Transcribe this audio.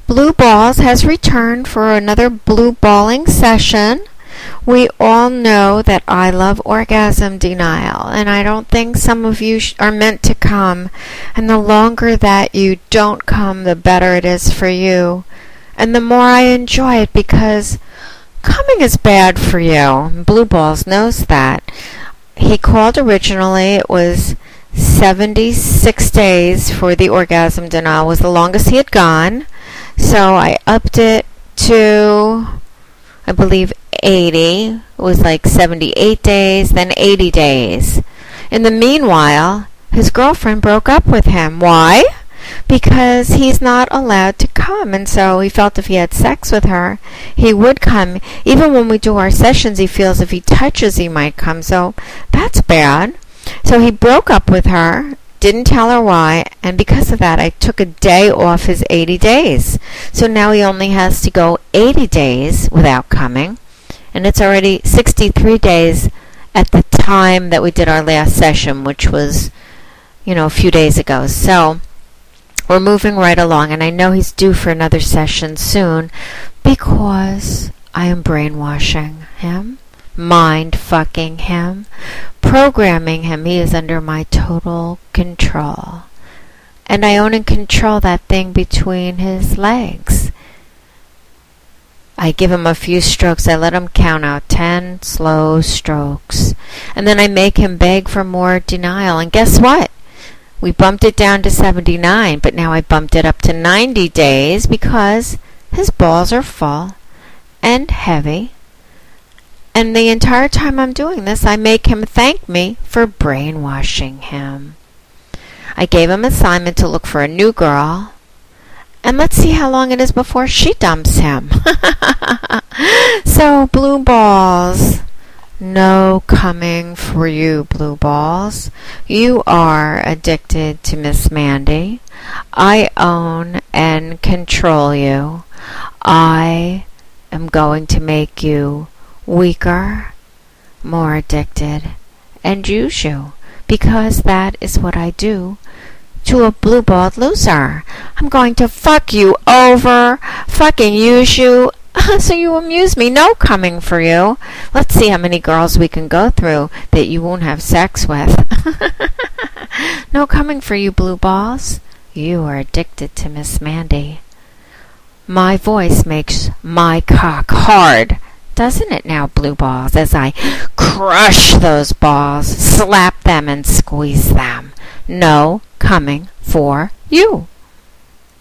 Blue Balls has returned for another blue balling session. We all know that I love orgasm denial, and I don't think some of you are meant to come. And the longer that you don't come, the better it is for you. And the more I enjoy it, because coming is bad for you. Blue Balls knows that. He called originally, it was 76 days for the orgasm denial, was the longest he had gone. So I upped it to, I believe, 80. It was like 78 days, then 80 days. In the meanwhile, his girlfriend broke up with him. Why? Because he's not allowed to come, and so he felt if he had sex with her, he would come. Even when we do our sessions, he feels if he touches, he might come, so that's bad. So he broke up with her, didn't tell her why, and because of that, I took a day off his 80 days. So now he only has to go 80 days without coming, and it's already 63 days at the time that we did our last session, which was, a few days ago. So we're moving right along, and I know he's due for another session soon because I am brainwashing him, mind-fucking him, programming him. He is under my total control. And I own and control that thing between his legs. I give him a few strokes. I let him count out 10 slow strokes. And then I make him beg for more denial. And guess what? We bumped it down to 79, but now I bumped it up to 90 days because his balls are full and heavy. And the entire time I'm doing this, I make him thank me for brainwashing him. I gave him an assignment to look for a new girl, and let's see how long it is before she dumps him. So, Blue Balls, no coming for you, Blue Balls. You are addicted to Miss Mandy. I own and control you. I am going to make you weaker, more addicted, and use you, because that is what I do to a blue-balled loser. I'm going to fuck you over, fucking use you, so you amuse me. No coming for you. Let's see how many girls we can go through that you won't have sex with. No coming for you, Blue Balls. You are addicted to Miss Mandy. My voice makes my cock hard. Doesn't it now, Blue Balls, as I crush those balls, slap them, and squeeze them? No coming for you.